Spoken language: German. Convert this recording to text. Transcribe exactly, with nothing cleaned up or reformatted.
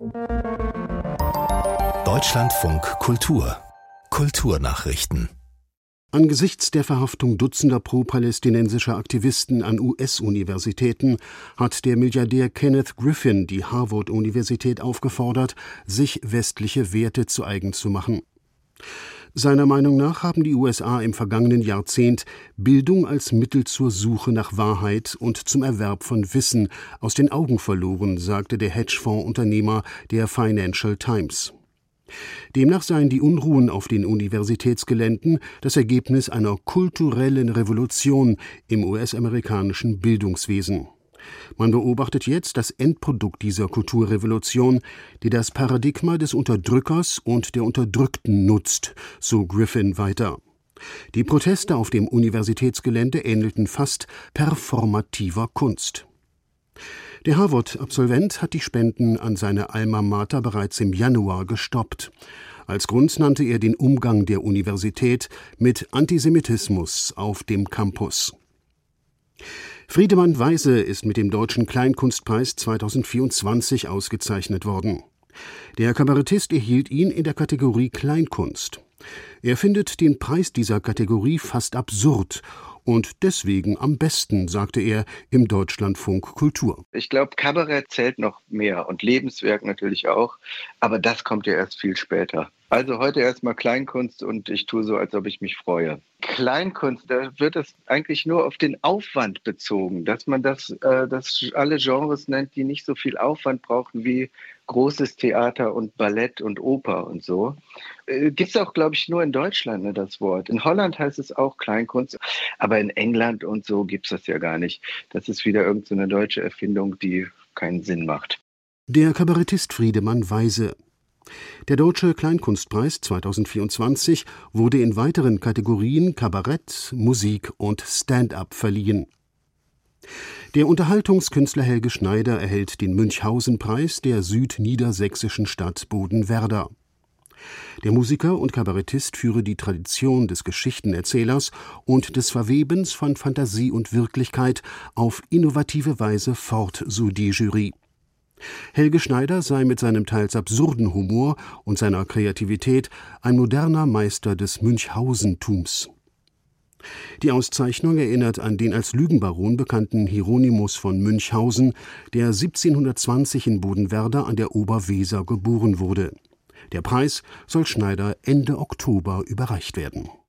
Deutschlandfunk Kultur Kulturnachrichten. Angesichts der Verhaftung dutzender pro-palästinensischer Aktivisten an U S-Universitäten hat der Milliardär Kenneth Griffin die Harvard-Universität aufgefordert, sich westliche Werte zu eigen zu machen. Seiner Meinung nach haben die U S A im vergangenen Jahrzehnt Bildung als Mittel zur Suche nach Wahrheit und zum Erwerb von Wissen aus den Augen verloren, sagte der Hedgefonds-Unternehmer der Financial Times. Demnach seien die Unruhen auf den Universitätsgeländen das Ergebnis einer kulturellen Revolution im U S-amerikanischen Bildungswesen. Man beobachtet jetzt das Endprodukt dieser Kulturrevolution, die das Paradigma des Unterdrückers und der Unterdrückten nutzt, so Griffin weiter. Die Proteste auf dem Universitätsgelände ähnelten fast performativer Kunst. Der Harvard-Absolvent hat die Spenden an seine Alma Mater bereits im Januar gestoppt. Als Grund nannte er den Umgang der Universität mit Antisemitismus auf dem Campus. Friedemann Weise ist mit dem Deutschen Kleinkunstpreis zweitausendvierundzwanzig ausgezeichnet worden. Der Kabarettist erhielt ihn in der Kategorie Kleinkunst. Er findet den Preis dieser Kategorie fast absurd und deswegen am besten, sagte er im Deutschlandfunk Kultur. Ich glaube, Kabarett zählt noch mehr und Lebenswerk natürlich auch, aber das kommt ja erst viel später. Also heute erstmal Kleinkunst und ich tue so, als ob ich mich freue. Kleinkunst, da wird es eigentlich nur auf den Aufwand bezogen, dass man das, äh, das alle Genres nennt, die nicht so viel Aufwand brauchen wie großes Theater und Ballett und Oper und so. Äh, Gibt es auch, glaube ich, nur in Deutschland, ne, das Wort. In Holland heißt es auch Kleinkunst, aber in England und so gibt es das ja gar nicht. Das ist wieder irgendeine so deutsche Erfindung, die keinen Sinn macht. Der Kabarettist Friedemann Weise. Der Deutsche Kleinkunstpreis zweitausendvierundzwanzig wurde in weiteren Kategorien Kabarett, Musik und Stand-up verliehen. Der Unterhaltungskünstler Helge Schneider erhält den Münchhausen-Preis der südniedersächsischen Stadt Bodenwerder. Der Musiker und Kabarettist führe die Tradition des Geschichtenerzählers und des Verwebens von Fantasie und Wirklichkeit auf innovative Weise fort, so die Jury. Helge Schneider sei mit seinem teils absurden Humor und seiner Kreativität ein moderner Meister des Münchhausentums. Die Auszeichnung erinnert an den als Lügenbaron bekannten Hieronymus von Münchhausen, der siebzehnhundertzwanzig in Bodenwerder an der Oberweser geboren wurde. Der Preis soll Schneider Ende Oktober überreicht werden.